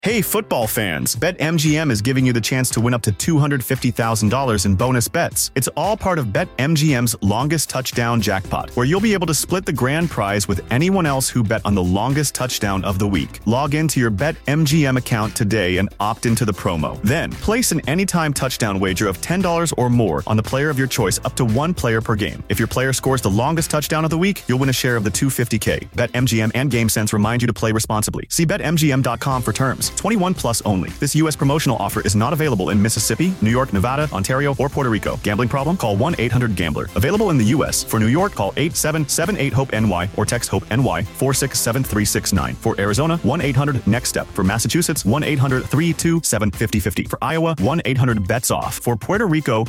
Hey, football fans, BetMGM is giving you the chance to win up to $250,000 in bonus bets. It's all part of BetMGM's longest touchdown jackpot, where you'll be able to split the grand prize with anyone else who bet on the longest touchdown of the week. Log into your BetMGM account today and opt into the promo. Then, place an anytime touchdown wager of $10 or more on the player of your choice up to one player per game. If your player scores the longest touchdown of the week, you'll win a share of the $250K. BetMGM and GameSense remind you to play responsibly. See BetMGM.com for terms. 21 plus only. This U.S. promotional offer is not available in Mississippi, New York, Nevada, Ontario, or Puerto Rico. Gambling problem? Call 1-800-GAMBLER. Available in the U.S. For New York, call 877-8-HOPE-NY or text HOPE-NY 467-369. For Arizona, 1-800-NEXT-STEP. For Massachusetts, 1-800-327-5050. For Iowa, 1-800-BETS-OFF. For Puerto Rico,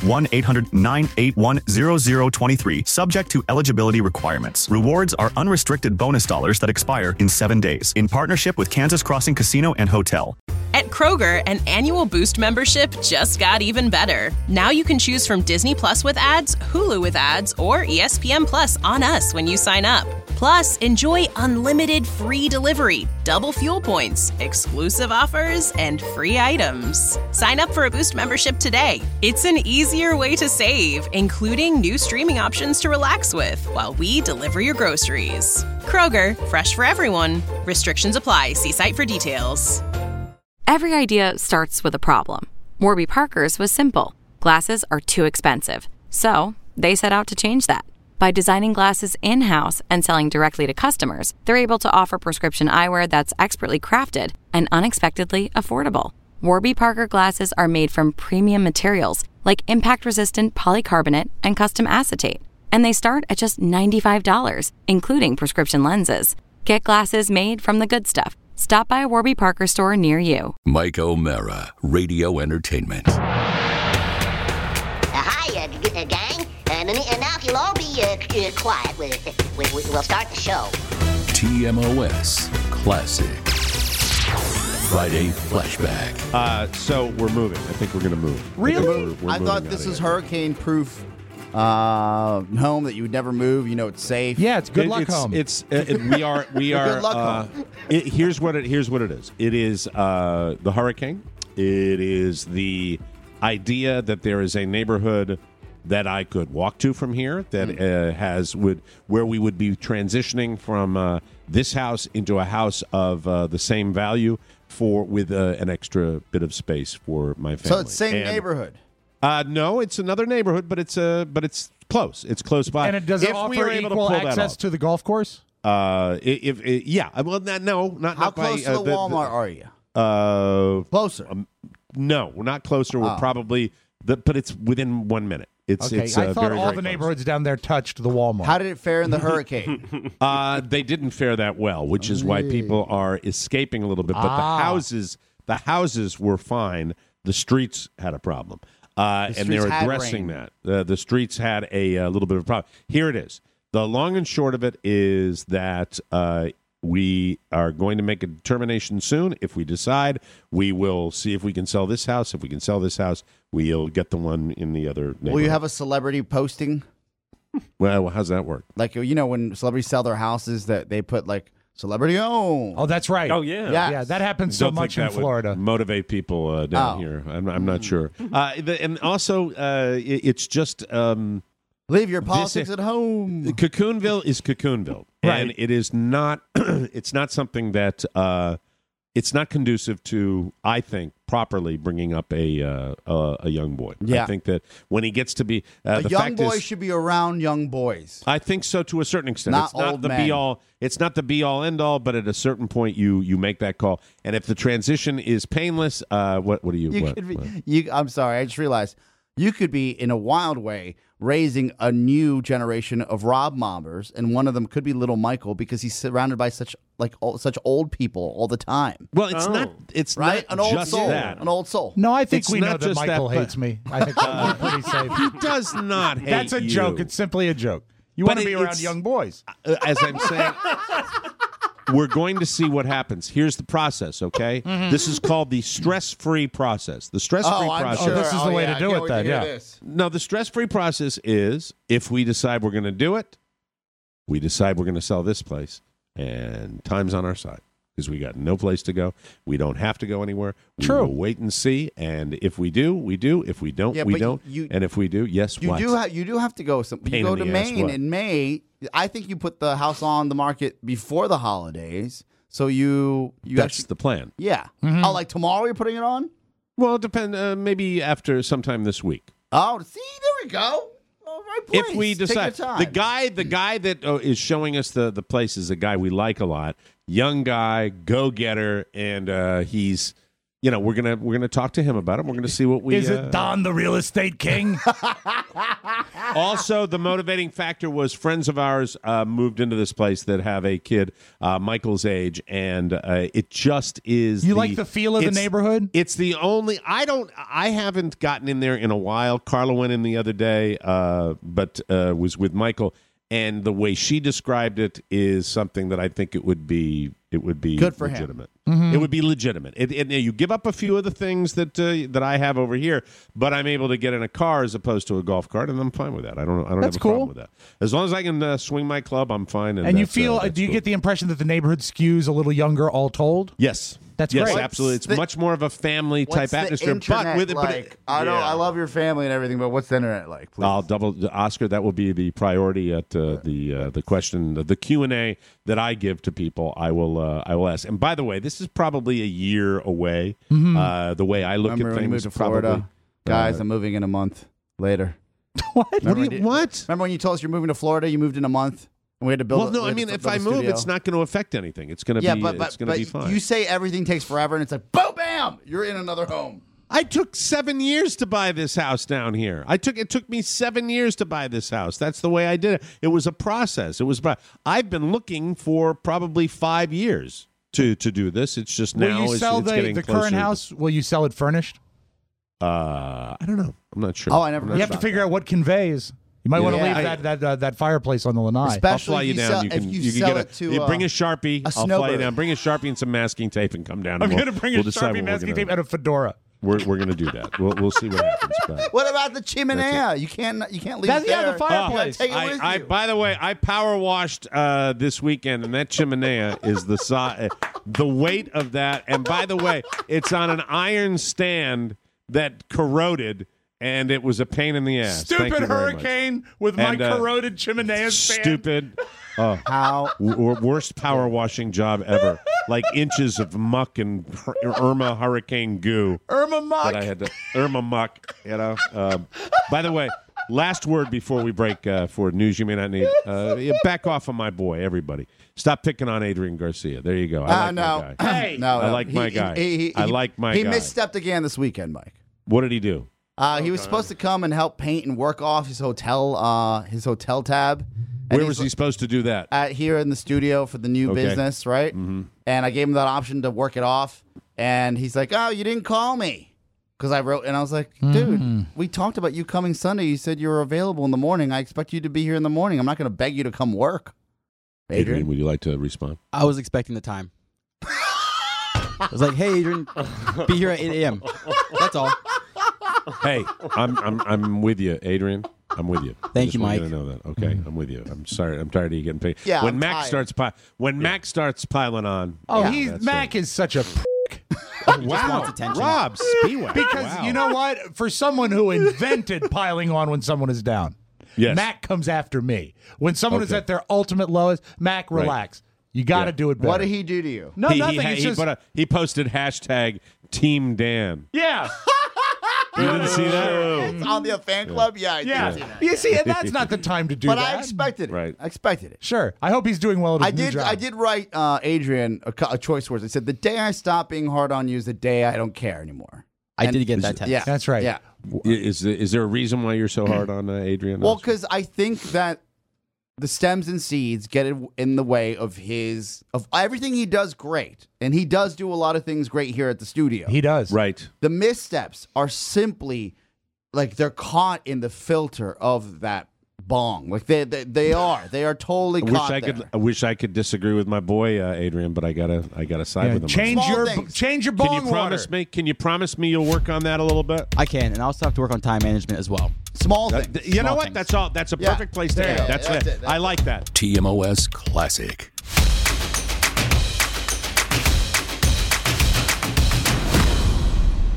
1-800-981-0023. Subject to eligibility requirements. Rewards are unrestricted bonus dollars that expire in 7 days. In partnership with Kansas Crossing Casino and Hotel. At Kroger, an annual Boost membership just got even better. Now you can choose from Disney Plus with ads, Hulu with ads, or ESPN Plus on us when you sign up. Plus, enjoy unlimited free delivery, double fuel points, exclusive offers, and free items. Sign up for a Boost membership today. It's an easier way to save, including new streaming options to relax with while we deliver your groceries. Kroger, fresh for everyone. Restrictions apply. See site for details. Every idea starts with a problem. Warby Parker's was simple. Glasses are too expensive. So they set out to change that. By designing glasses in-house and selling directly to customers, they're able to offer prescription eyewear that's expertly crafted and unexpectedly affordable. Warby Parker glasses are made from premium materials like impact-resistant polycarbonate and custom acetate. And they start at just $95, including prescription lenses. Get glasses made from the good stuff. Stop by a Warby Parker store near you. Mike O'Mara, Radio Entertainment. Hi, gang. And now if you'll all be quiet, we'll start the show. TMOS Classic. Friday Flashback. So we're moving. I think we're going to move. Really? We're I thought this is hurricane-proof home that you would never move. You know, it's safe. Yeah, it's good luck home. We are. Good luck home. Here's what it is. It is the hurricane. It is the idea that there is a neighborhood that I could walk to from here that where we would be transitioning from this house into a house of the same value with an extra bit of space for my family. So it's same neighborhood. No, it's another neighborhood, but it's close. It's close by. And does it offer equal access to the golf course? Well, no, not How not close by, to the Walmart are you? Closer. No, we're not closer. We're probably, but it's within 1 minute. It's I thought very, all very the close. neighborhoods down there touched the Walmart. How did it fare in the hurricane? They didn't fare that well, which is why people are escaping a little bit. But the houses were fine. The streets had a problem. And they're addressing that. The streets had a little bit of a problem. Here it is. The long and short of it is that we are going to make a determination soon. If we decide, we will see if we can sell this house. If we can sell this house, we'll get the one in the other neighborhood. Will you have a celebrity posting? Well, how's that work? Like, you know, when celebrities sell their houses, that they put like celebrity owned. Oh, that's right. Oh, yeah. Yeah, that happens so Don't much think in that would Florida. motivate people down here. I'm not sure. And also, it's just leave your politics at home. Cocoonville is Cocoonville, Right. and it is not. It's not something that it's not conducive to, I think, properly bringing up a young boy. Yeah. I think that when he gets to be A the young fact boy is, should be around young boys. I think so to a certain extent. Not It's not old the men. be all. It's not the be all end all. But at a certain point, you make that call. And if the transition is painless, what do you? You what, could be. what? I'm sorry. I just realized you could be in a wild way raising a new generation of Rob Mobbers, and one of them could be little Michael because he's surrounded by such old people all the time. Well, it's not. It's Right? not An old just soul. that. An old soul. No, I think It's we know not that just Michael that, but- hates me. I think we're pretty safe. He does not hate That's a you. joke. It's simply a joke. You But want to be around it's- young boys. As I'm saying, we're going to see what happens. Here's the process, okay? This is called the stress-free process. The stress-free process. sure. This is the way to do it then, yeah. No, the stress-free process is if we decide we're going to do it, we decide we're going to sell this place, and time's on our side. because we got no place to go. We don't have to go anywhere. We True. will wait and see. And if we do, we do. If we don't, Yeah, we but don't. And if we do, yes, You what? you do have to go. You Pain go in to the ass, Maine what? in May. I think you put the house on the market before the holidays, so you That's actually, the plan. yeah. Mm-hmm. Oh, like tomorrow you're putting it on? Well, it depends. Maybe after sometime this week. Oh, see, there we go. All right, place. If we Take your decide, time. the guy that is showing us the place is a guy we like a lot, young guy, go getter, and he's, we're gonna talk to him about it. We're gonna see what we. Is it Don the real estate king? Also, the motivating factor was friends of ours moved into this place that have a kid Michael's age, and it just is. You like the feel of the neighborhood? It's the only. I haven't gotten in there in a while. Carla went in the other day, but was with Michael, and the way she described it is something that I think it would be Good for him. legitimate. It would be legitimate. You give up a few of the things that I have over here, but I'm able to get in a car as opposed to a golf cart, and I'm fine with that. I don't That's have a cool. problem with that. As long as I can swing my club, I'm fine. And you that's, feel? that's Do you cool. get the impression that the neighborhood skews a little younger, all told? Yes. That's yes, great. absolutely. It's The- much more of a family What's type the atmosphere, internet but with it, like? I love your family and everything, but what's the internet like? Please? I'll double Oscar. That will be the priority at the question, the Q&A that I give to people. I will ask. And by the way, this is probably a year away. The way I look Remember at when you things, moved to Florida? probably. Guys, I'm moving in a month later. What? What? Remember when you told us you're moving to Florida? You moved in a month, and we had to build. Well, no. we I had to mean, if build I a move, studio. it's not going to affect anything. It's going to Yeah, be. but It's going to be fine. you say everything takes forever, and it's like boom, bam, you're in another home. I took 7 years to buy this house down here. It took me 7 years to buy this house. That's the way I did it. It was a process. I've been looking for probably 5 years to do this. It's just now. Will you sell it's getting the closer current house? Will you sell it furnished? I don't know. I'm not sure. Oh, I never. You have to figure out what conveys. You might want to Yeah. leave that fireplace on the lanai. I'll Especially fly you if down. sell, You can if you you can sell get it to you bring a Sharpie. a I'll fly you snowbird. down. Bring a Sharpie and some masking tape and come down. I'm and going to bring we'll a decide Sharpie what masking we're tape gonna and a fedora. We're going to do that. We'll see what happens. But. What about the chimenea? You can't leave That's- it yeah, there. the fireplace. You gotta take it with you. By the way, I power washed this weekend, and that chimenea is the weight of that. And by the way, it's on an iron stand that corroded, and it was a pain in the ass. Thank Stupid you very much. hurricane with my And, corroded chimenea stand. Stupid. How? Worst power washing job ever. Like inches of muck and Irma hurricane goo. Irma muck. That I had to Irma muck. By the way, last word before we break for news you may not need. Back off on my boy, everybody. Stop picking on Adrian Garcia. There you go. I like no. my guy. Hey. No, I like my guy. I like my He guy. misstepped again this weekend, Mike. What did he do? He was supposed to come and help paint and work off his hotel tab. And Where he's was he supposed to do that? here in the studio for the new Okay. business, right? Mm-hmm. And I gave him that option to work it off. And he's like, "Oh, you didn't call me." Because I wrote, and I was like, dude, we talked about you coming Sunday. You said you were available in the morning. I expect you to be here in the morning. I'm not going to beg you to come work. Adrian, would you like to respond? I was expecting the time. I was like, "Hey, Adrian, be here at 8 a.m." That's all. Hey, I'm with you, Adrian. I'm with you. Thank you, want Mike. to know that. Okay, I'm with you. I'm sorry. I'm tired of you getting paid. Yeah, when I'm Mac tired. starts piling on. Oh, Yeah. Mac is such a wants attention. Rob Spiewak. because Wow. you know what? For someone who invented piling on when someone is down, Yes. Mac comes after me. When someone is Okay. at their ultimate lowest, Mac, relax. You got to Yeah. do it better. What did he do to you? No, nothing. It's just he posted hashtag Team Dan. yeah. You didn't see that? It's on the fan club? Yeah, I did see that. You see, and that's not the time to do But that. I expected it. Right. I expected it. Sure. I hope he's doing well at his new job. I did write Adrian a choice words. I said, the day I stop being hard on you is the day I don't care anymore. I And- did get that text. Yeah. That's right. Yeah. Is there a reason why you're so hard on Adrian? Well, because I think that the stems and seeds get in the way of everything he does great. And he does do a lot of things great here at the studio. He does. right. The missteps are simply like they're caught in the filter of that bong. Like they are totally caught there. I wish I could disagree with my boy Adrian, but I gotta side Yeah, with him. change Small your things. change your Can bong you promise water. me? Can you promise me you'll work on that a little bit? I can, and I also have to work on time management as well. Small things. You know Small what? things. That's all. That's a Yeah. perfect place to Yeah, end. That's it. I like that. TMOS Classic.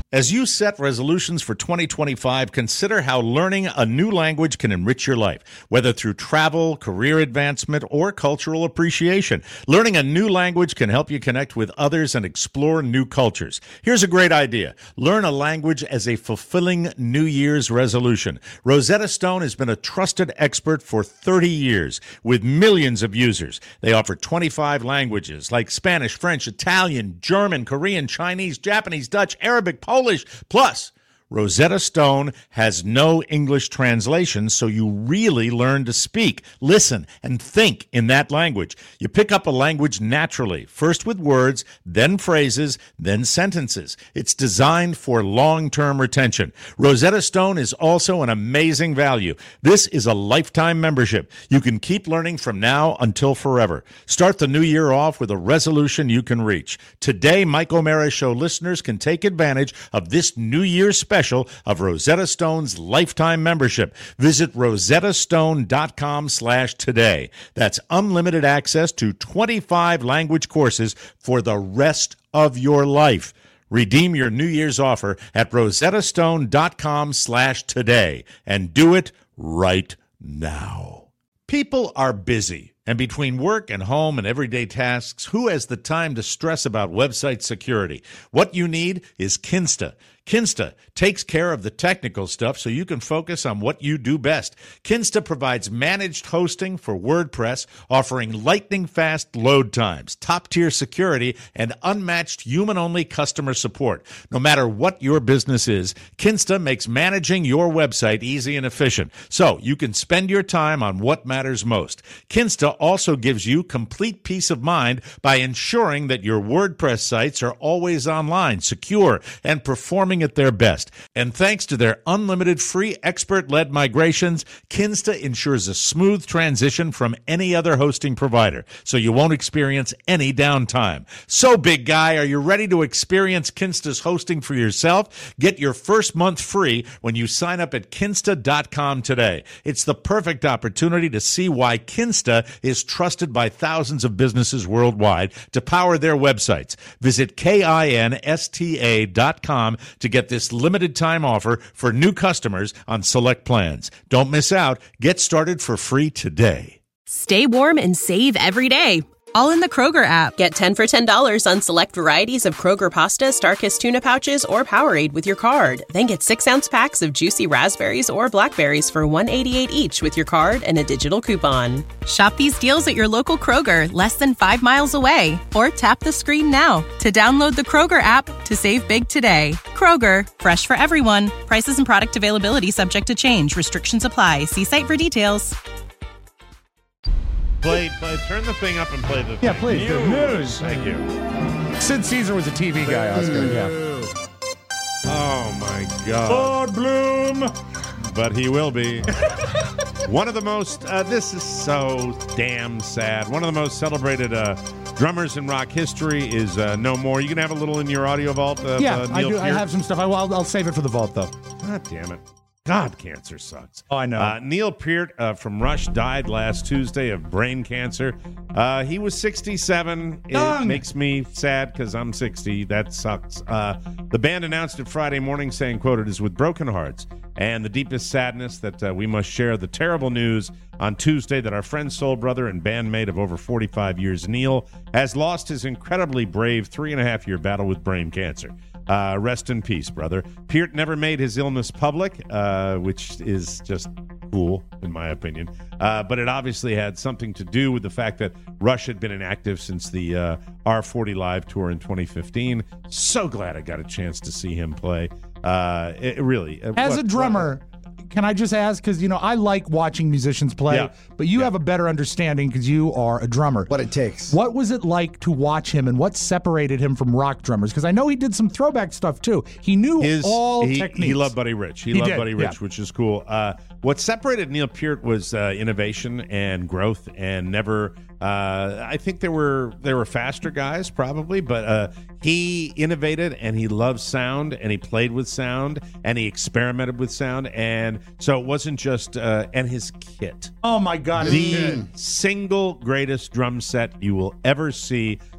As you set resolutions for 2025, consider how learning a new language can enrich your life, whether through travel, career advancement, or cultural appreciation. Learning a new language can help you connect with others and explore new cultures. Here's a great idea. Learn a language as a fulfilling New Year's resolution. Rosetta Stone has been a trusted expert for 30 years with millions of users. They offer 25 languages like Spanish, French, Italian, German, Korean, Chinese, Japanese, Dutch, Arabic, Polish. Plus, Rosetta Stone has no English translation, so you really learn to speak, listen, and think in that language. You pick up a language naturally, first with words, then phrases, then sentences. It's designed for long-term retention. Rosetta Stone is also an amazing value. This is a lifetime membership. You can keep learning from now until forever. Start the new year off with a resolution you can reach. Today, Mike O'Mara Show listeners can take advantage of this New Year's special of Rosetta Stone's lifetime membership. Visit rosettastone.com/today. That's unlimited access to 25 language courses for the rest of your life. Redeem your New Year's offer at rosettastone.com/today and do it right now. People are busy. And between work and home and everyday tasks, who has the time to stress about website security? What you need is Kinsta. Kinsta takes care of the technical stuff so you can focus on what you do best. Kinsta provides managed hosting for WordPress, offering lightning-fast load times, top-tier security, and unmatched human-only customer support. No matter what your business is, Kinsta makes managing your website easy and efficient, so you can spend your time on what matters most. Kinsta also gives you complete peace of mind by ensuring that your WordPress sites are always online, secure, and performing at their best. And thanks to their unlimited free expert-led migrations, Kinsta ensures a smooth transition from any other hosting provider, so you won't experience any downtime. So, big guy, are you ready to experience Kinsta's hosting for yourself? Get your first month free when you sign up at Kinsta.com today. It's the perfect opportunity to see why Kinsta is trusted by thousands of businesses worldwide to power their websites. Visit KINSTA.com to get this limited time offer for new customers on select plans. Don't miss out. Get started for free today. Stay warm and save every day. All in the Kroger app. Get 10 for $10 on select varieties of Kroger pasta, Starkist tuna pouches, or Powerade with your card. Then get 6-ounce packs of juicy raspberries or blackberries for $1.88 each with your card and a digital coupon. Shop these deals at your local Kroger, less than 5 miles away. Or tap the screen now to download the Kroger app to save big today. Kroger, fresh for everyone. Prices and product availability subject to change. Restrictions apply. See site for details. Play, turn the thing up and play the Yeah, please. News. Thank you. Sid Caesar was a TV guy, Oscar. Yeah. Oh, my God. Bloom. But he will be. One of the most, this is so damn sad. One of the most celebrated drummers in rock history is no more. You can have a little in your audio vault. Yeah, I Neil do. Peart. I have some stuff. I'll save it for the vault, though. God damn it. God, cancer sucks. Oh, I know. Neil Peart from Rush died last Tuesday of brain cancer. He was 67. It makes me sad because I'm 60. That sucks. The band announced it Friday morning saying, quote, "It is with broken hearts and the deepest sadness that we must share the terrible news on Tuesday that our friend, soul brother, and bandmate of over 45 years, Neil, has lost his incredibly brave 3.5-year battle with brain cancer. Rest in peace, brother." Peart never made his illness public, which is just cool, in my opinion. But it obviously had something to do with the fact that Rush had been inactive since the R40 Live tour in 2015. So glad I got a chance to see him play. It really. As a drummer, can I just ask, because, I like watching musicians play, but you have a better understanding because you are a drummer. What it takes. What was it like to watch him, and what separated him from rock drummers? Because I know he did some throwback stuff, too. He knew all techniques. He loved Buddy Rich. He loved Buddy Rich, which is cool. What separated Neil Peart was innovation and growth, and never... I think there were faster guys, probably, but he innovated, and he loved sound, and he played with sound, and he experimented with sound, and so it wasn't just and his kit. Oh my God! The single greatest drum set you will ever see.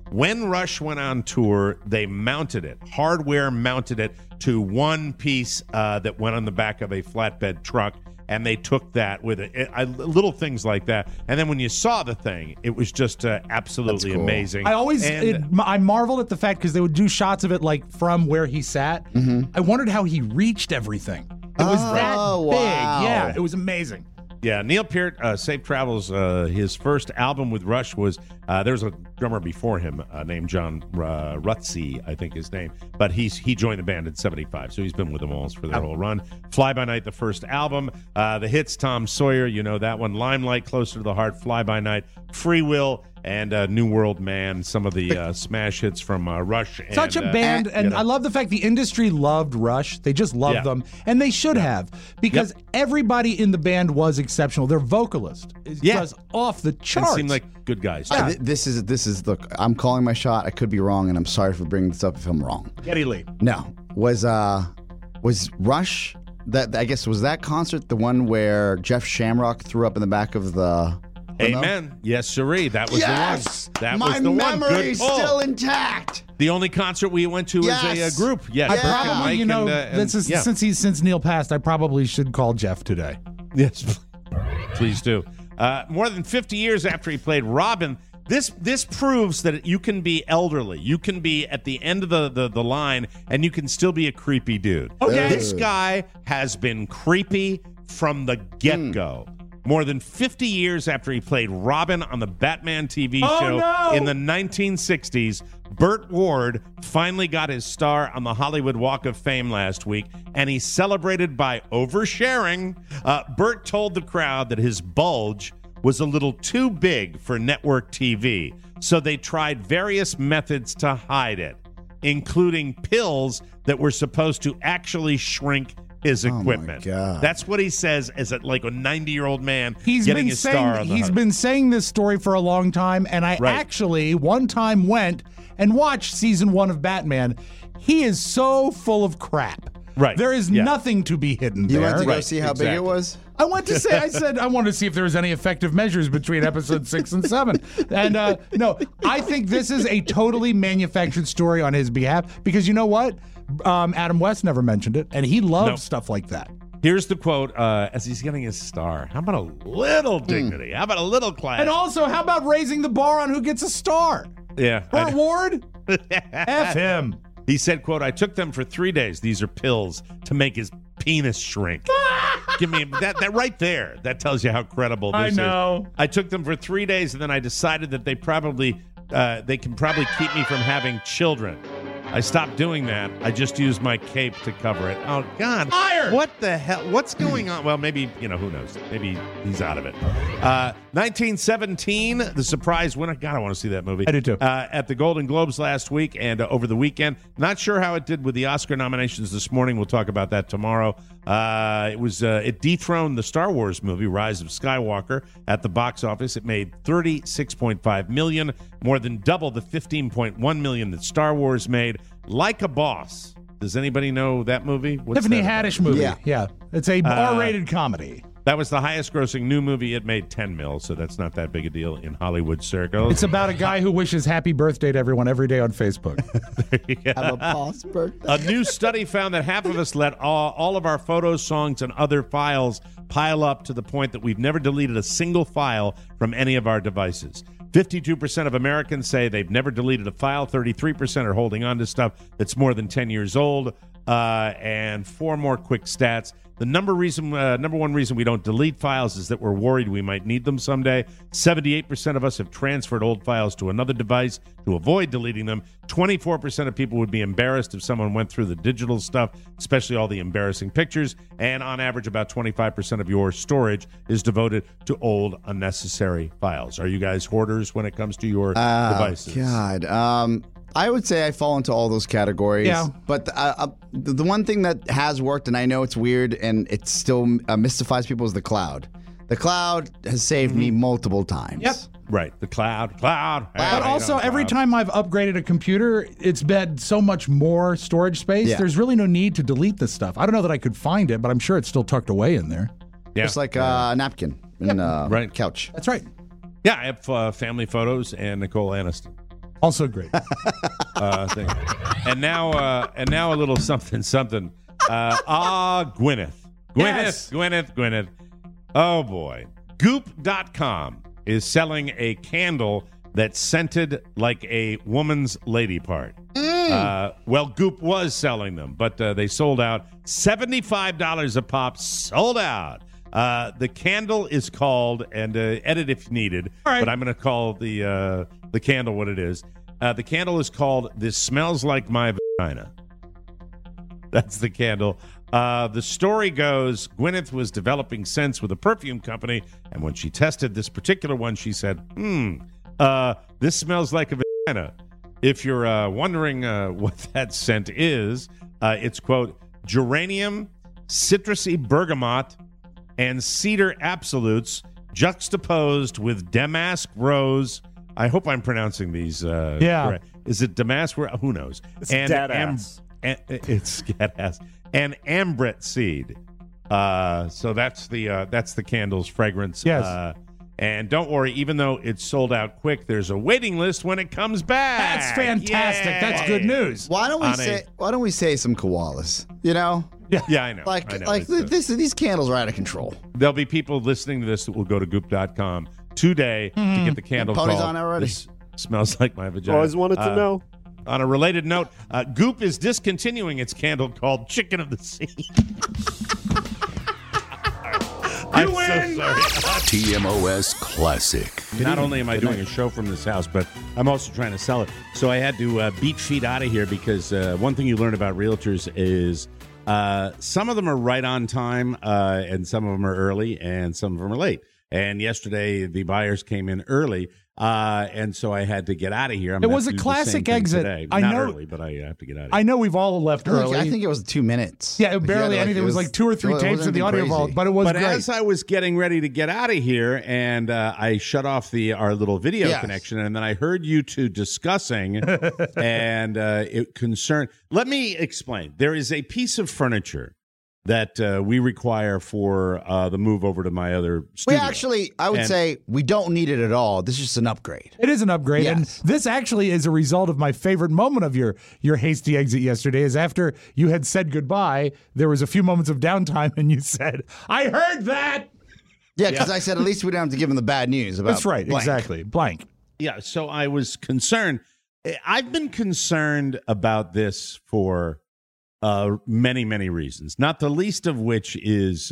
When Rush went on tour, they mounted it, hardware mounted it to one piece that went on the back of a flatbed truck, and they took that with it. Little things like that. And then when you saw the thing, it was just absolutely amazing. I marveled at the fact because they would do shots of it like from where he sat. I wondered how he reached everything. It was that big. Wow. Yeah, it was amazing. Yeah, Neil Peart, Safe Travels, his first album with Rush was, there was a drummer before him named John Rutsey, I think his name, but he joined the band in 75, so he's been with them all for their whole run. Fly By Night, the first album, the hits, Tom Sawyer, you know that one, Limelight, Closer to the Heart, Fly By Night, Free Will, and New World Man, some of the smash hits from Rush. Such a band, and I love the fact the industry loved Rush. They just loved them, and they should have, because everybody in the band was exceptional. Their vocalist is just off the charts. They seem like good guys. This is look, I'm calling my shot. I could be wrong, and I'm sorry for bringing this up if I'm wrong. Geddy Lee. No. Was Rush, I guess, was that concert the one where Jeff Shamrock threw up in the back of the... Amen. Yes, sirree. That was the one. That My was the one. memory's still intact. The only concert we went to as a group. Yes. I probably, since Neil passed, I probably should call Jeff today. Yes, please do. More than 50 years after he played Robin, this proves that you can be elderly. You can be at the end of the line, and you can still be a creepy dude. Okay. This guy has been creepy from the get-go. More than 50 years after he played Robin on the Batman TV show in the 1960s, Burt Ward finally got his star on the Hollywood Walk of Fame last week, and he celebrated by oversharing. Burt told the crowd that his bulge was a little too big for network TV, so they tried various methods to hide it, including pills that were supposed to actually shrink his equipment. Oh my God. That's what he says as a 90-year-old man getting his star on the He's been saying this story for a long time, and I actually one time went and watched season 1 of Batman. He is so full of crap. Right. There is nothing to be hidden there. You went to go see how big it was? I said I wanted to see if there was any effective measures between episode 6 and 7. And no, I think this is a totally manufactured story on his behalf, because you know what? Adam West never mentioned it, and he loves stuff like that. Here's the quote as he's getting his star. How about a little dignity? How about a little class? And also, how about raising the bar on who gets a star? Yeah. Burt Ward? F him. He said, quote, "I took them for 3 days. These are pills to make his penis shrink." Give me that right there. That tells you how credible this is. I know. I took them for 3 days, and then I decided that they can probably keep me from having children. I stopped doing that. I just used my cape to cover it. Oh, God. Iron! What the hell? What's going on? Well, maybe, who knows? Maybe he's out of it. 1917, the surprise winner. God, I want to see that movie. I do too. At the Golden Globes last week and over the weekend. Not sure how it did with the Oscar nominations this morning. We'll talk about that tomorrow. It dethroned the Star Wars movie, Rise of Skywalker, at the box office. It made $36.5 million, more than double the $15.1 million that Star Wars made. Like a Boss. Does anybody know that movie? What's Tiffany that Haddish movie. Yeah. It's a R-rated comedy. That was the highest grossing new movie. It made $10 million, so that's not that big a deal in Hollywood circles. It's about a guy who wishes happy birthday to everyone every day on Facebook. Have a boss birthday. A new study found that half of us let all of our photos, songs, and other files pile up to the point that we've never deleted a single file from any of our devices. 52% of Americans say they've never deleted a file. 33% are holding on to stuff that's more than 10 years old. And 4 more quick stats. The number one reason we don't delete files is that we're worried we might need them someday. 78% of us have transferred old files to another device to avoid deleting them. 24% of people would be embarrassed if someone went through the digital stuff, especially all the embarrassing pictures. And on average, about 25% of your storage is devoted to old, unnecessary files. Are you guys hoarders when it comes to your devices? God. I would say I fall into all those categories. Yeah. But the one thing that has worked, and I know it's weird and it still mystifies people, is the cloud. The cloud has saved me multiple times. Yep. Right. The cloud. But also, every time I've upgraded a computer, it's been so much more storage space. Yeah. There's really no need to delete this stuff. I don't know that I could find it, but I'm sure it's still tucked away in there. Yeah. Just like a napkin in a couch. That's right. Yeah, I have family photos and Nicole Aniston. Also great. Thank you. And now a little something. Gwyneth. Yes. Gwyneth. Oh, boy. Goop.com is selling a candle that's scented like a woman's lady part. Well, Goop was selling them, but they sold out. $75 a pop, sold out. The candle is called, and edit if needed, right. But I'm going to call the candle what it is. The candle is called This Smells Like My Vagina. That's the candle. The story goes, Gwyneth was developing scents with a perfume company, and when she tested this particular one, she said, this smells like a vagina. If you're wondering what that scent is, it's, quote, geranium, citrusy bergamot, and cedar absolutes juxtaposed with damask rose. I hope I'm pronouncing these correct. Is it damask? Who knows? It's dead ass. It's dead ass. And ambret seed. So that's the candle's fragrance. Yes. And don't worry, even though it's sold out quick, there's a waiting list when it comes back. That's fantastic. Yay. That's good news. Why don't we say some koalas? You know? Yeah, I know. These candles are out of control. There'll be people listening to this that will go to goop.com today to get the candle Pony's called on already. This Smells Like My Vagina. Always wanted to know. On a related note, Goop is discontinuing its candle called Chicken of the Sea. I'm so sorry. TMOS Classic. Not only am I doing a show from this house, but I'm also trying to sell it. So I had to beat feet out of here because one thing you learn about realtors is some of them are right on time and some of them are early and some of them are late. And yesterday the buyers came in early. And so I had to get out of here. It was a classic exit. Today. I Not know. early, but I have to get out of here. I know we've all left early. I think it was 2 minutes. Yeah, barely anything. It was like 2 or 3 tapes of the audio vault, but it was great. As I was getting ready to get out of here, and I shut off our little video connection, and then I heard you two discussing, and it concerned. Let me explain. There is a piece of furniture that we require for the move over to my other studio. I would say we don't need it at all. This is just an upgrade. It is an upgrade, Yes. and this actually is a result of my favorite moment of your hasty exit yesterday. Is after you had said goodbye, there was a few moments of downtime, and you said, "I heard that." Yeah, because I said at least we don't have to give them the bad news about. That's right, blank. exactly. Blank. Yeah, so I was concerned. I've been concerned about this for many, many reasons, not the least of which is,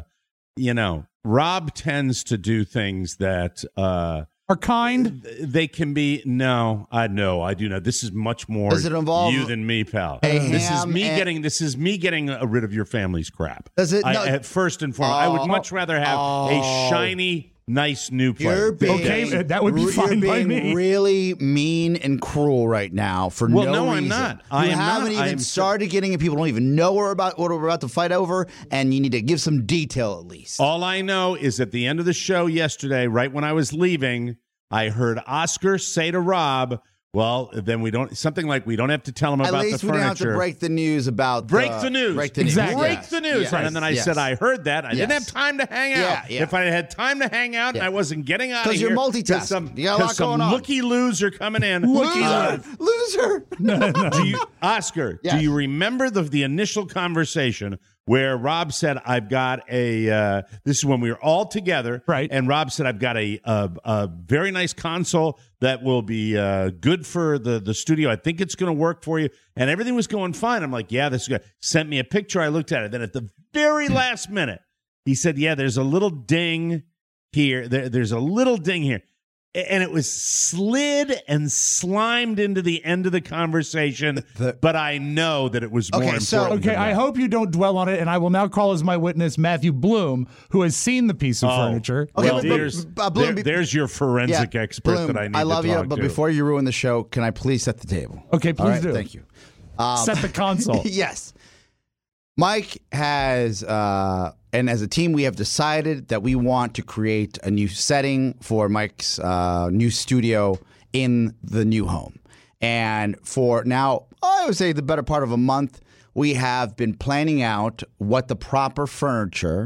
Rob tends to do things that are kind. They can be. No, I do not. This is much more Does it involve you than me, pal. This is me getting rid of your family's crap. Does it? First and foremost, I would much rather have a shiny, nice new player. That would be fine by me. You're being really mean and cruel right now for no reason. I'm not. You haven't even started getting it. People don't even know what we're about to fight over, and you need to give some detail at least. All I know is at the end of the show yesterday, right when I was leaving, I heard Oscar say to Rob, well, then we don't have to tell him about the furniture. At least we don't have to break the news about Break the news. Exactly. Break the news. Yes. And then I said, I heard that. I didn't have time to hang out. Yeah. If I had time to hang out and I wasn't getting out of here. Because you're multitasking. You got a lot going on. Some looky-loser coming in. Loser. Oscar, Yes. do you remember the initial conversation where Rob said, I've got this is when we were all together. Right. And Rob said, I've got a very nice console that will be good for the studio. I think it's going to work for you. And everything was going fine. I'm like, yeah, this is good. Sent me a picture. I looked at it. Then at the very last minute, he said, yeah, there's a little ding here. There's a little ding here. And it was slid and slimed into the end of the conversation, but I know that it was more important. Okay, I hope you don't dwell on it, and I will now call as my witness Matthew Bloom, who has seen the piece of furniture. Okay, well, there's your forensic expert Bloom, that I need I love to talk you, but to. before you ruin the show, can I please set the table? Okay, please do. Thank you. Set the console. Yes. Mike has, and as a team, we have decided that we want to create a new setting for Mike's new studio in the new home. And for now, I would say the better part of a month, we have been planning out what the proper furniture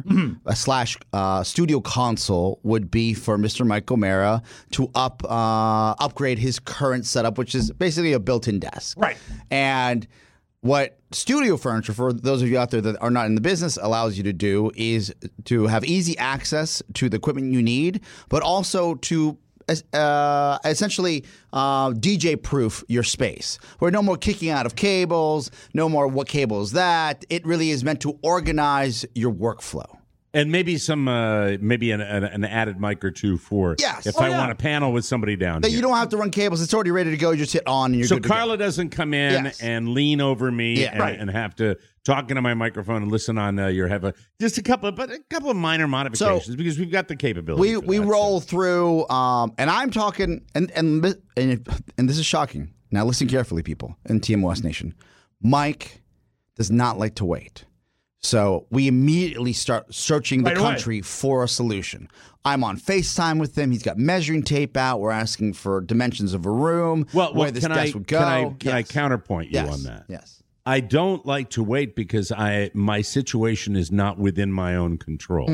/ studio console would be for Mr. Mike O'Mara to upgrade his current setup, which is basically a built-in desk. Right. And what studio furniture, for those of you out there that are not in the business, allows you to do is to have easy access to the equipment you need, but also to essentially DJ-proof your space, where no more kicking out of cables, no more what cable is that. It really is meant to organize your workflow. And maybe maybe an added mic or two for if I want a panel with somebody down that here. you don't have to run cables. It's already ready to go. You just hit on and you're good to Carla go. doesn't come in and lean over me and have to talk into my microphone and listen on your headphone. Just a couple of minor modifications because we've got the capability. We roll through, and I'm talking, and this is shocking. Now listen carefully, people in TMOS Nation. Mike does not like to wait. So we immediately start searching the country for a solution. I'm on FaceTime with him. He's got measuring tape out. We're asking for dimensions of a room, where this desk would go. Can I counterpoint you on that? Yes. I don't like to wait because my situation is not within my own control.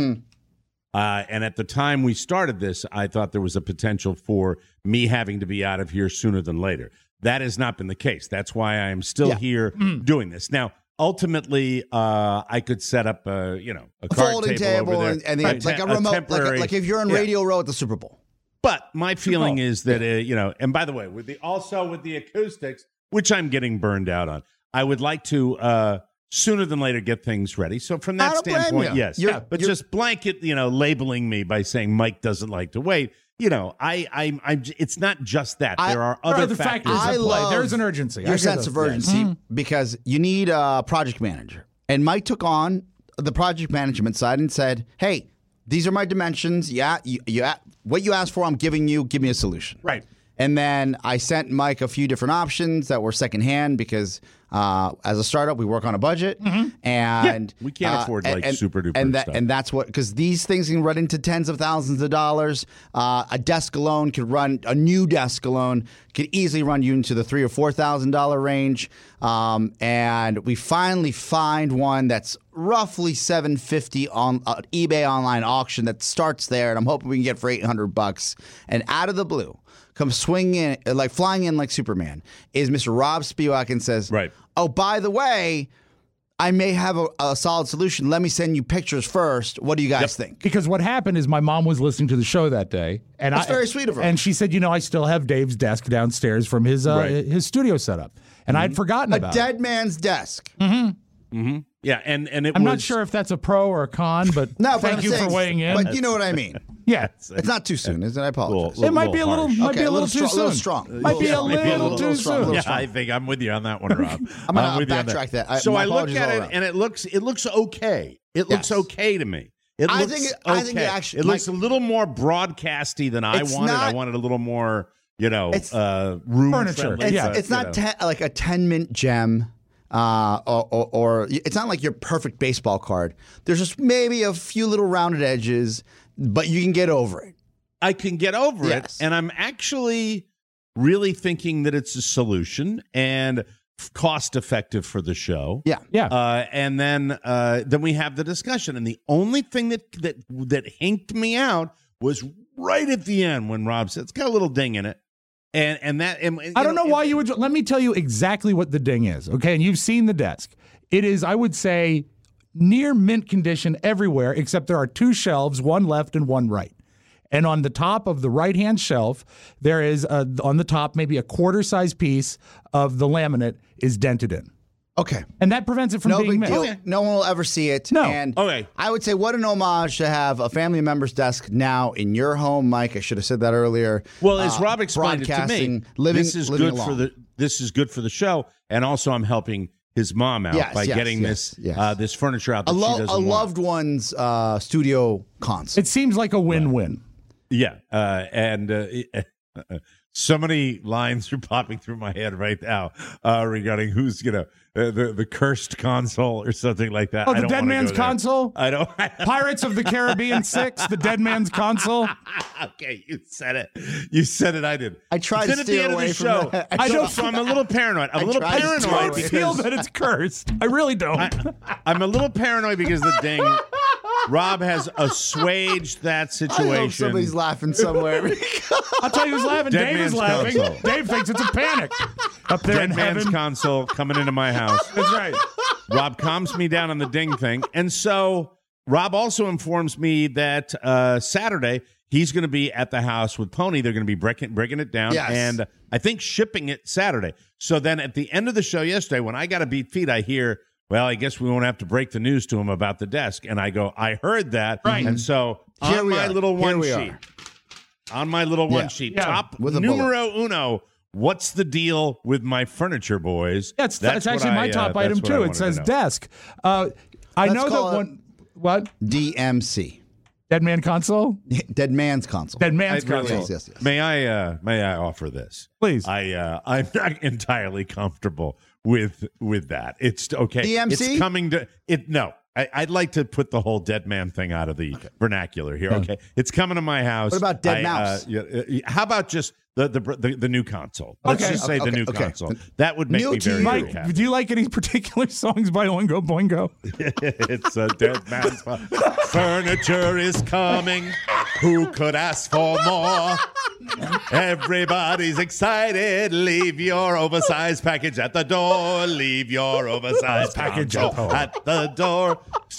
And at the time we started this, I thought there was a potential for me having to be out of here sooner than later. That has not been the case. That's why I am still here doing this. Now, ultimately, I could set up a card folding table over there, and like a remote, like if you're in Radio Row at the Super Bowl. But my feeling is that and by the way, with the acoustics, which I'm getting burned out on, I would like to sooner than later get things ready. So from that standpoint, yes. But just blanket, labeling me by saying Mike doesn't like to wait. I'm. It's not just that. There are other factors at play. There's an urgency. Your sense of urgency because you need a project manager. And Mike took on the project management side and said, "Hey, these are my dimensions. What you asked for, I'm giving you. Give me a solution." Right. And then I sent Mike a few different options that were secondhand because as a startup, we work on a budget, and we can't afford super duper stuff. And that's what, because these things can run into tens of thousands of dollars. A desk alone could run, a new desk alone could easily run you into the $3,000 or $4,000 range. And we finally find one that's roughly $750 on eBay online auction that starts there, and I'm hoping we can get for $800. And out of the blue, comes swinging in, like flying in like Superman, is Mr. Rob Spiewak and says, "Oh, by the way, I may have a solid solution. Let me send you pictures first. What do you guys think?" Because what happened is my mom was listening to the show that day, and that's very sweet of her. And she said, "I still have Dave's desk downstairs from his studio setup," and I'd forgotten about a dead man's desk. Yeah, and I'm not sure if that's a pro or a con, but thank you for weighing in. But you know what I mean. Yeah, it's not too soon, is it? I apologize. It might be a little too soon. A little strong. Might be a little too soon. Yeah, I think I'm with you on that one, Rob. I'm going to backtrack that. So I look at it, and it looks okay. It looks okay to me. I think it actually. It looks a little more broadcasty than I wanted. I wanted a little more, room furniture. It's not like a 10-mint gem. Or it's not like your perfect baseball card. There's just maybe a few little rounded edges, but you can get over it. I can get over it, and I'm actually really thinking that it's a solution and cost effective for the show. Yeah. And then we have the discussion, and the only thing that hinked me out was right at the end when Rob said it's got a little ding in it. And I don't know why you would. Let me tell you exactly what the ding is, okay? And you've seen the desk. It is, I would say, near mint condition everywhere, except there are two shelves, one left and one right. And on the top of the right-hand shelf, there is, on the top, maybe a quarter-size piece of the laminate is dented in. Okay. And that prevents it from being missed. Okay. No one will ever see it. No. And I would say what an homage to have a family member's desk now in your home, Mike. I should have said that earlier. Well, as Rob explained it to me, this is good for the show, and also I'm helping his mom out by getting this furniture out that she doesn't want. A loved one's studio console. It seems like a win-win. Yeah, and So many lines are popping through my head right now regarding who's gonna the cursed console or something like that. Oh, the Dead Man's Console? I don't. Pirates of the Caribbean 6, the Dead Man's Console. Okay, you said it. You said it. I did. I tried to steer away from that. I don't. So I'm a little paranoid. I'm a little paranoid. I don't feel that it's cursed. I really don't. I'm a little paranoid because the ding. Rob has assuaged that situation. I hope somebody's laughing somewhere. I'll tell you who's laughing. Dead Dave is Man's laughing. Console. Dave thinks it's a panic up there in Dead Man's heaven. Console coming into my house. That's right. Rob calms me down on the ding thing. And so Rob also informs me that Saturday he's going to be at the house with Pony. They're going to be breaking it down. Yes. And I think shipping it Saturday. So then at the end of the show yesterday, when I got a beat feed, I hear, well, I guess we won't have to break the news to him about the desk. And I go, I heard that. Right. And so on my little one sheet, top with a numero uno, what's the deal with my furniture, boys? That's actually my top item, too. It says desk. I know that one. What? DMC. Dead Man Console? Dead Man's Console. Dead Man's Console. Yes. May I offer this? Please. I'm not entirely comfortable with that. It's okay. DMC? It's coming to it. No, I'd like to put the whole dead man thing out of the vernacular here. Okay, it's coming to my house. What about Dead Mouse? How about just the new console? Let's just say the new console. That would make me very Mike, happy. do you like any particular songs by Oingo Boingo? It's a dead man's furniture is coming. Who could ask for more? Everybody's excited. Leave your oversized package at the door. Leave your oversized package at the door.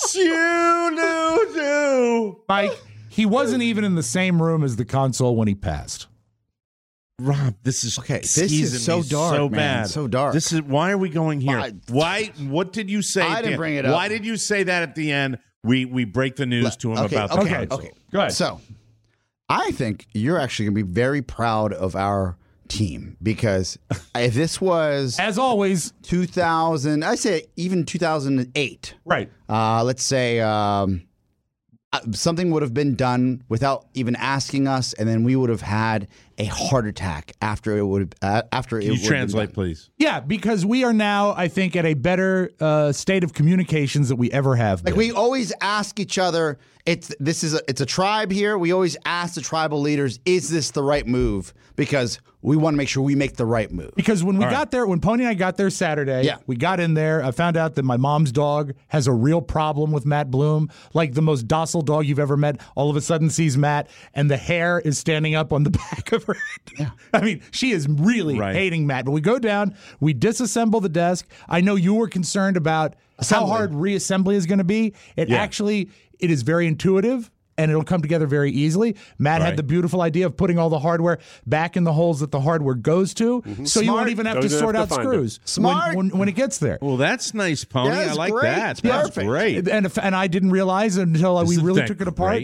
Shoo-doo-doo. Mike, he wasn't even in the same room as the console when he passed. Rob, this is okay. This is so dark, so man. bad, so dark. This is why are we going here? Why? What did you say? I didn't bring it up. Why did you say that at the end? We break the news to him about the console. Okay, go ahead. So, I think you're actually going to be very proud of our team because if this was, as always, 2000, I say even 2008, right? Let's say something would have been done without even asking us, and then we would have had a heart attack after it would after Can it you would translate, please? Yeah, because we are now, I think, at a better state of communications that we ever have been. Like we always ask each other, it's a tribe here. We always ask the tribal leaders, is this the right move? Because we want to make sure we make the right move. Because when we got there, when Pony and I got there Saturday, we got in there. I found out that my mom's dog has a real problem with Matt Bloom. Like the most docile dog you've ever met, all of a sudden sees Matt, and the hair is standing up on the back of her head. Yeah. I mean, she is really hating Matt. But we go down, we disassemble the desk. I know you were concerned about how hard reassembly is going to be. It is very intuitive. And it'll come together very easily. Matt had the beautiful idea of putting all the hardware back in the holes that the hardware goes to, so you won't even have to sort out screws when it gets there. Well, that's nice, Pony. I like great. that. That's great. And I didn't realize until we really took it apart.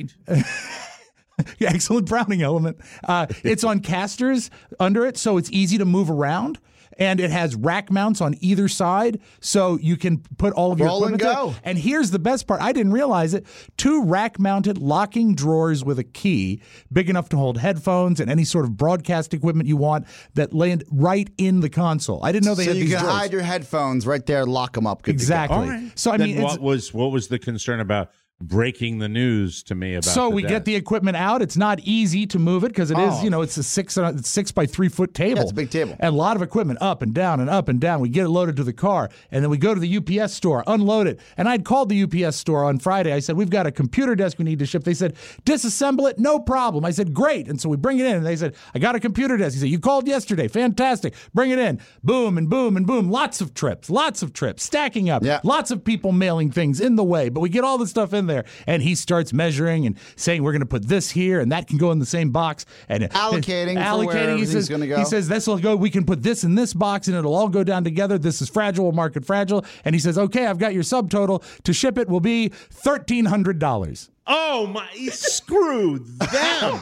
Excellent browning element. It's on casters under it, so it's easy to move around. And it has rack mounts on either side, so you can put all of your equipment there. And here's the best part. I didn't realize it. 2 rack-mounted locking drawers with a key, big enough to hold headphones and any sort of broadcast equipment you want, that land right in the console. I didn't know they had these drawers. So you can hide your headphones right there, lock them up. Good exactly. To go. Right. So I then mean, what was the concern about breaking the news to me about? So we get the equipment out. It's not easy to move it because it is, it's a 6 by 3 foot table. Yeah, it's a big table. And a lot of equipment up and down and up and down. We get it loaded to the car, and then we go to the UPS store, unload it. And I'd called the UPS store on Friday. I said, we've got a computer desk we need to ship. They said, disassemble it, no problem. I said, great. And so we bring it in, and they said, I got a computer desk. He said, you called yesterday. Fantastic. Bring it in. Boom and boom and boom. Lots of trips, stacking up. Yeah. Lots of people mailing things in the way. But we get all the stuff in there, and he starts measuring and saying we're going to put this here and that can go in the same box and allocating for where everything's going to go. He says this will go. We can put this in this box and it'll all go down together. This is fragile. We'll mark it fragile. And he says, okay, I've got your subtotal. To ship it will be $1,300. Oh my! Screw them.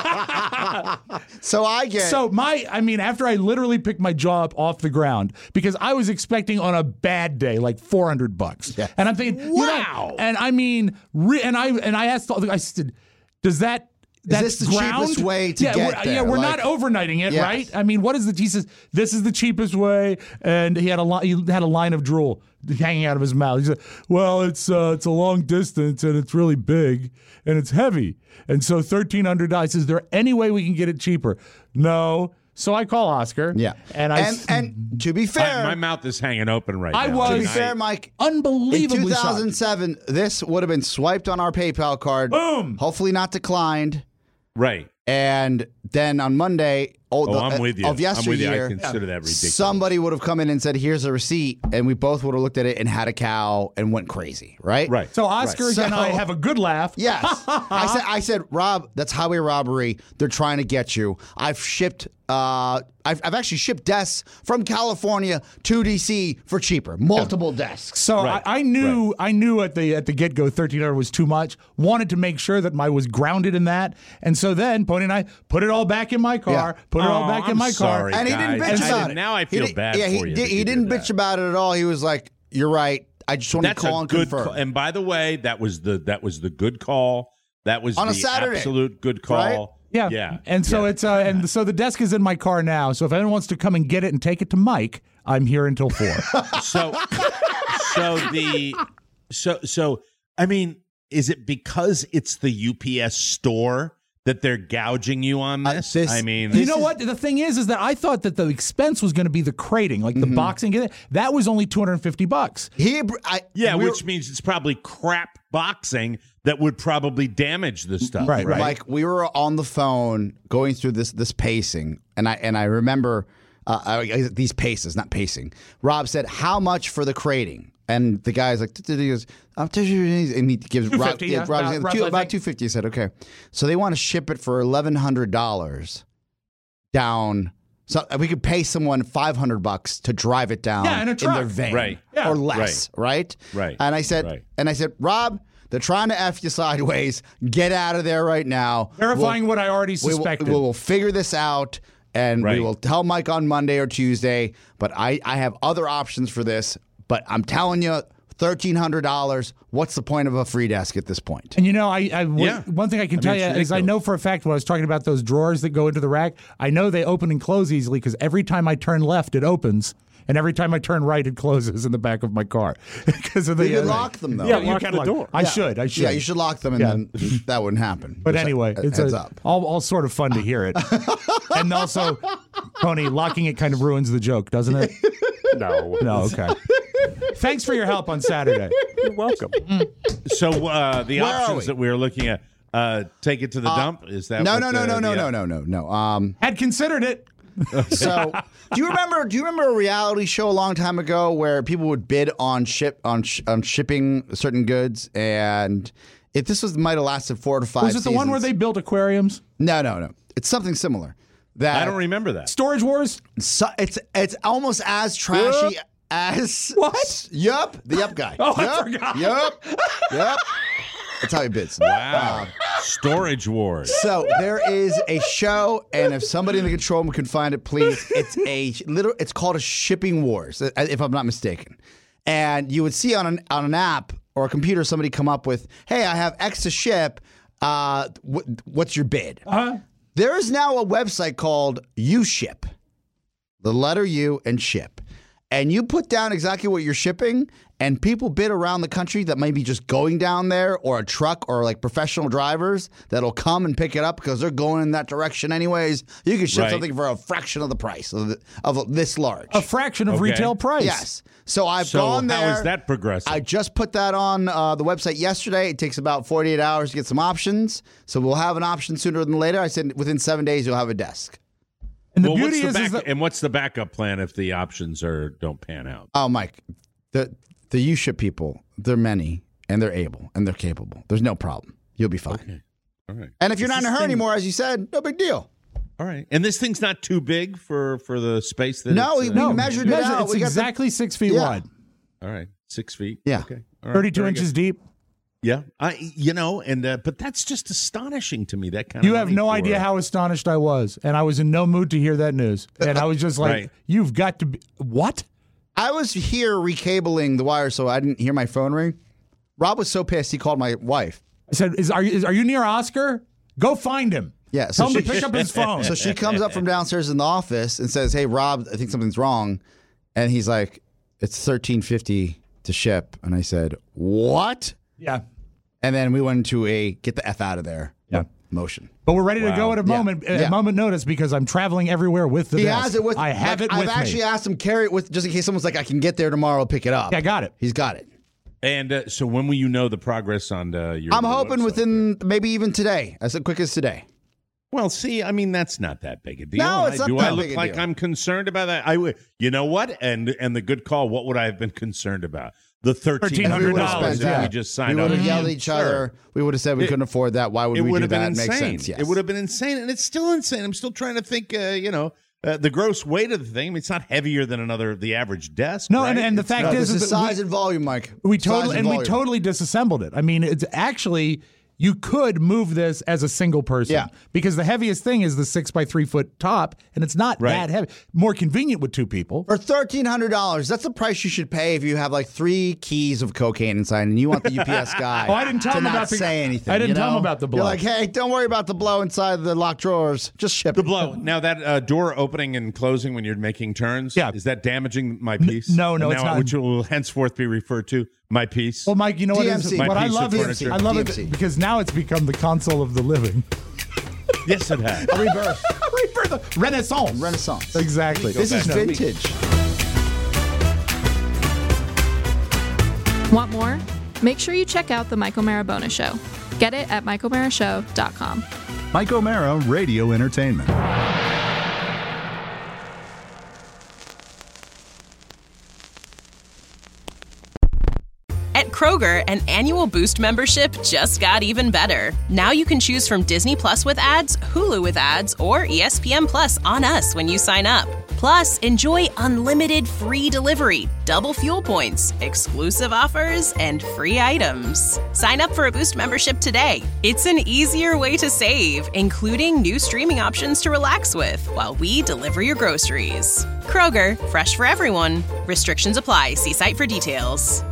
After I literally picked my jaw up off the ground because I was expecting on a bad day like $400, yeah. And I'm thinking, wow. And I mean, and I asked, I said, does that this the cheapest way to get there? We're not overnighting it, Yes. right? I mean, what is he says, this is the cheapest way, and he had a line of drool hanging out of his mouth. He said, well, it's a long distance, and it's really big, and it's heavy. And so $1,300. He says, is there any way we can get it cheaper? No. So I call Oscar. Yeah. And to be fair, my mouth is hanging open right now. To be fair, Mike, unbelievably in 2007, this would have been swiped on our PayPal card. Boom. Hopefully not declined. Right. And then on Monday, I'm with you. Of yesteryear, I'm with you. I consider that ridiculous. Somebody would have come in and said, here's a receipt, and we both would have looked at it and had a cow and went crazy, right? Right. So Oscar and I have a good laugh. Yes. I said, Rob, that's highway robbery. They're trying to get you. I've shipped I've actually shipped desks from California to DC for cheaper. Multiple desks. So I knew at the get-go $1,300 was too much. Wanted to make sure that I was grounded in that. And so then Pony and I put it all back in my car, put it all back in my car. And he didn't bitch about it. Now I feel bad for you. He didn't bitch about it at all. He was like, you're right. I just want to call and confirm. And by the way, that was the good call. That was on a the Saturday. Absolute good call. Right? Yeah. And so it's and so the desk is in my car now. So if anyone wants to come and get it and take it to Mike, I'm here until 4. So I mean, is it because it's the UPS store that they're gouging you on this? I mean, you know what? The thing is that I thought that the expense was going to be the crating, like the boxing. That was only $250. Which means it's probably crap boxing that would probably damage the stuff. Right. Like we were on the phone going through this pacing, and I remember these paces, not pacing. Rob said, "How much for the crating?" And the guy's like, he goes, and he gives Rob, about $250. He said, okay. So they want to ship it for $1,100 down. So we could pay someone $500 to drive it down in their van, or less, right? And I said, Rob, they're trying to F you sideways. Get out of there right now. Verifying what I already suspected. We will figure this out, and we will tell Mike on Monday or Tuesday. But I have other options for this. But I'm telling you, $1,300. What's the point of a free desk at this point? And one thing I can tell you is I know for a fact when I was talking about those drawers that go into the rack, I know they open and close easily because every time I turn left, it opens. And every time I turn right, it closes in the back of my car. Because of you lock them, though. Yeah, lock the door. I should. Yeah, you should lock them, and then that wouldn't happen. But anyway, it's heads up. All sort of fun to hear it. And also, Tony, locking it kind of ruins the joke, doesn't it? No. No, okay. Thanks for your help on Saturday. You're welcome. So the options that we were looking at, take it to the dump? Is that No. Had considered it. So, do you remember a reality show a long time ago where people would bid on shipping certain goods, and if this might have lasted 4 to 5 Was it the one where they built aquariums? No. It's something similar. I don't remember that. Storage Wars? So it's almost as trashy as what? Yup, the Yup guy. I forgot. Yup. That's how he bids. Wow. Storage Wars. So there is a show, and if somebody in the control room can find it, please. It's called a Shipping Wars, if I'm not mistaken. And you would see on an app or a computer somebody come up with, "Hey, I have X to ship. What's your bid?" There is now a website called UShip, the letter U and ship. And you put down exactly what you're shipping, and people bid around the country that might be just going down there, or a truck, or like professional drivers that'll come and pick it up because they're going in that direction anyways. You can ship something for a fraction of the price of this large. A fraction of retail price. Yes. So I've gone there. How is that progressive? I just put that on the website yesterday. It takes about 48 hours to get some options. So we'll have an option sooner than later. I said within 7 days you'll have a desk. And the beauty is that and what's the backup plan if the options don't pan out? Oh, Mike, the UShip people, they're many, and they're able, and they're capable. There's no problem. You'll be fine. Okay. All right. And if you're not in a hurry anymore, as you said, no big deal. All right. And this thing's not too big for the space that we measured it out. It's exactly 6 feet wide. All right. 6 feet. Yeah. Okay. All right. 32 inches deep. Yeah. But that's just astonishing to me, that kind You of have no idea how astonished I was. And I was in no mood to hear that news. And I was just like, you've got to be, what? I was here recabling the wire so I didn't hear my phone ring. Rob was so pissed he called my wife. I said, are you near Oscar? Go find him. Yeah, Tell him to pick up his phone. So she comes up from downstairs in the office and says, "Hey, Rob, I think something's wrong." And he's like, "It's $13.50 to ship." And I said, "What?" Yeah. And then we went into a get the F out of there motion. But we're ready to go at a moment Yeah. moment notice because I'm traveling everywhere with the He desk. has it with. I have it with I've me. actually asked him carry it with just in case someone's like, "I can get there tomorrow, pick it up." Yeah, I got it. He's got it. And so when will you know the progress on your I'm hoping website? within maybe even today, as quick as today. Well, see, I mean, that's not that big a deal. No, it's not Do that I look big a like deal. I'm concerned about that? You know what? And the good call. What would I have been concerned about? The $1,300 that we just signed We up. would have yelled at each other. We would have said we couldn't afford that. Why would It we would do have been that? insane. Makes sense. Yes. It would have been insane, and it's still insane. I'm still trying to think. The gross weight of the thing. I mean, it's not heavier than the average desk. No, right? and the It's fact not- is This that is size and volume, Mike. we Size and volume. totally disassembled it. I mean, it's actually you could move this as a single person. Yeah. Because the heaviest thing is the 6 by 3 foot top, and it's not Right. that heavy. More convenient with two people. For $1,300, that's the price you should pay if you have like 3 keys of cocaine inside and you want the UPS guy. Oh, I didn't tell to him not about the- say anything. I didn't you tell him know? about the blow. You're like, hey, don't worry about the blow inside the locked drawers. Just ship The it. blow. Now that door opening and closing when you're making turns. Yeah. Is that damaging my piece? no, And it's now, not. Which will henceforth be referred to my piece. Well, Mike, you know what it is? DMC. What I piece of love is furniture. I love DMC. it because now it's become the console of the living. Yes, it has. A rebirth. Rebirth. Renaissance. Renaissance. Exactly. This is vintage. Want more? Make sure you check out The Mike O'Mara Bonus Show. Get it at MikeO'MaraShow.com. Mike O'Mara Radio Entertainment. At Kroger, an annual Boost membership just got even better. Now you can choose from Disney Plus with ads, Hulu with ads, or ESPN Plus on us when you sign up. Plus, enjoy unlimited free delivery, double fuel points, exclusive offers, and free items. Sign up for a Boost membership today. It's an easier way to save, including new streaming options to relax with while we deliver your groceries. Kroger, fresh for everyone. Restrictions apply. See site for details.